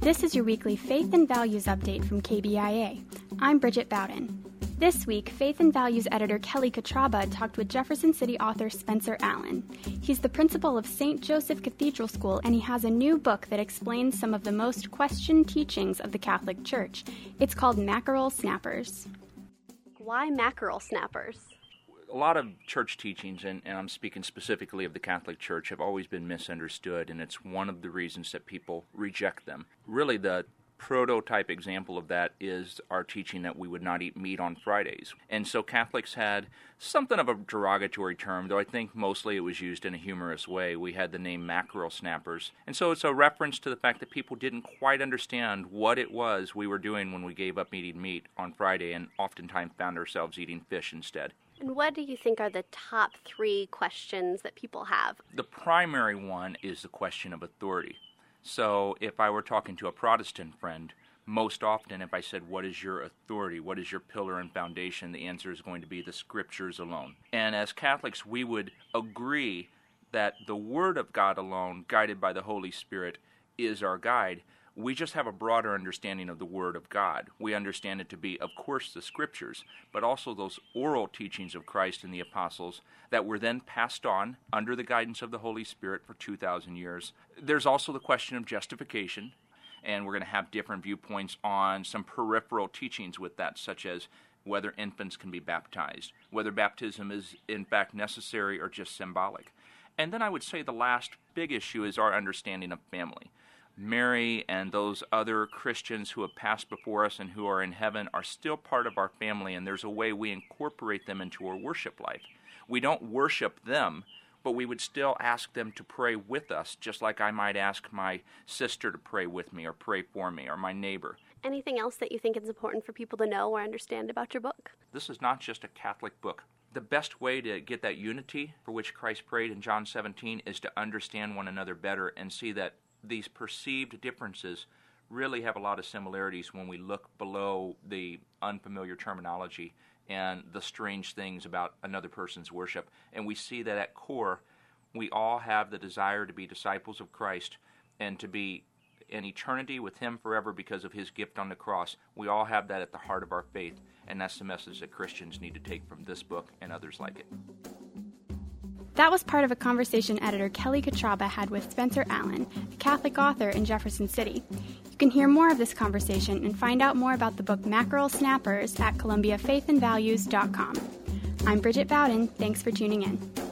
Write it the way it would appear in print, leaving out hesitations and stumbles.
This is your weekly Faith and Values update from KBIA. I'm Bridget Bowden. This week, Faith and Values editor Kelly Katraba talked with Jefferson City author Spencer Allen. He's the principal of St. Joseph Cathedral School, and he has a new book that explains some of the most questioned teachings of the Catholic Church. It's called Mackerel Snappers. Why mackerel snappers? A lot of church teachings, and I'm speaking specifically of the Catholic Church, have always been misunderstood, and it's one of the reasons that people reject them. Really, the prototype example of that is our teaching that we would not eat meat on Fridays. And so Catholics had something of a derogatory term, though I think mostly it was used in a humorous way. We had the name mackerel snappers. And so it's a reference to the fact that people didn't quite understand what it was we were doing when we gave up eating meat on Friday and oftentimes found ourselves eating fish instead. And what do you think are the top 3 questions that people have? The primary one is the question of authority. So if I were talking to a Protestant friend, most often if I said, what is your authority, what is your pillar and foundation, the answer is going to be the Scriptures alone. And as Catholics, we would agree that the Word of God alone, guided by the Holy Spirit, is our guide. We just have a broader understanding of the Word of God. We understand it to be, of course, the Scriptures, but also those oral teachings of Christ and the apostles that were then passed on under the guidance of the Holy Spirit for 2,000 years. There's also the question of justification, and we're going to have different viewpoints on some peripheral teachings with that, such as whether infants can be baptized, whether baptism is in fact necessary or just symbolic. And then I would say the last big issue is our understanding of family. Mary and those other Christians who have passed before us and who are in heaven are still part of our family, and there's a way we incorporate them into our worship life. We don't worship them, but we would still ask them to pray with us, just like I might ask my sister to pray with me or pray for me or my neighbor. Anything else that you think is important for people to know or understand about your book? This is not just a Catholic book. The best way to get that unity for which Christ prayed in John 17 is to understand one another better and see that these perceived differences really have a lot of similarities when we look below the unfamiliar terminology and the strange things about another person's worship. And we see that at core, we all have the desire to be disciples of Christ and to be in eternity with Him forever because of His gift on the cross. We all have that at the heart of our faith, and that's the message that Christians need to take from this book and others like it. That was part of a conversation editor Kelly Katraba had with Spencer Allen, a Catholic author in Jefferson City. You can hear more of this conversation and find out more about the book Mackerel Snappers at ColumbiaFaithandValues.com. I'm Bridget Bowden. Thanks for tuning in.